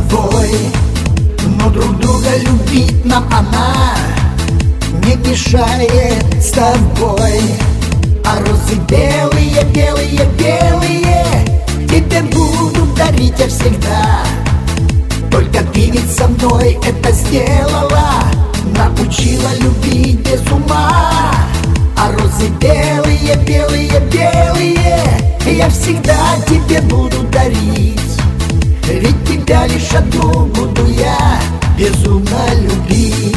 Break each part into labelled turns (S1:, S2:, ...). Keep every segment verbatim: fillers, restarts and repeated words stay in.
S1: тобой, но друг друга любить нам она не мешает с тобой. А розы белые, белые, белые тебе буду дарить я всегда. Только ты ведь со мной это сделала, научила любить без ума. А розы белые, белые, белые я всегда тебе буду дарить. Ведь тебя лишь одну буду я безумно любить.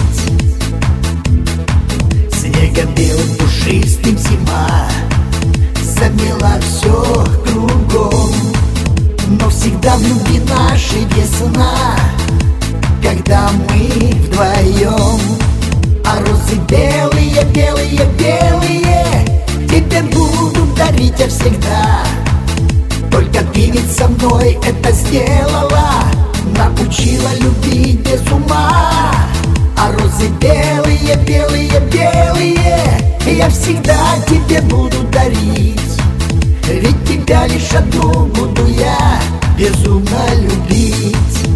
S1: Снегом белым пушистым зима замела все кругом, но всегда в любви нашей весна, когда мы вдвоем. А розы белые, белые, белые тебе буду дарить я всегда. Только ты ведь со мной это сделала, научила любить без ума. А розы белые, белые, белые я всегда тебе буду дарить. Ведь тебя лишь одну буду я безумно любить.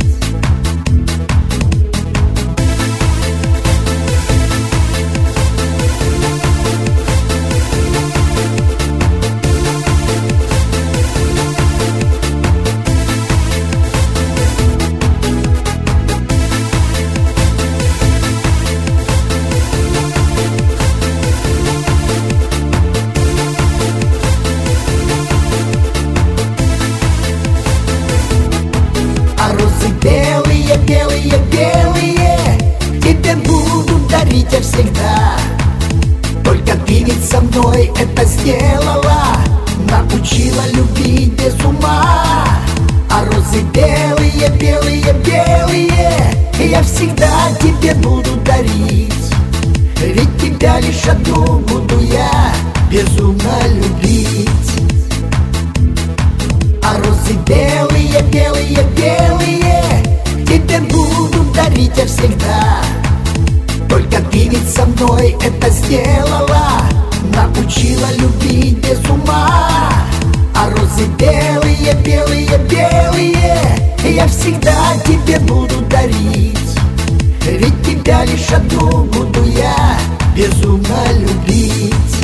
S1: Белые, белые, белые тебе буду дарить я всегда. Только ты ведь со мной это сделала, научила любить без ума. А розы белые, белые, белые я всегда тебе буду дарить. Ведь тебя лишь одну буду я безумно любить. А розы белые, белые, белые тебе буду дарить я всегда. Только ты ведь со мной это сделала, научила любить без ума. А розы белые, белые, белые я всегда тебе буду дарить. Ведь тебя лишь одну буду я безумно любить.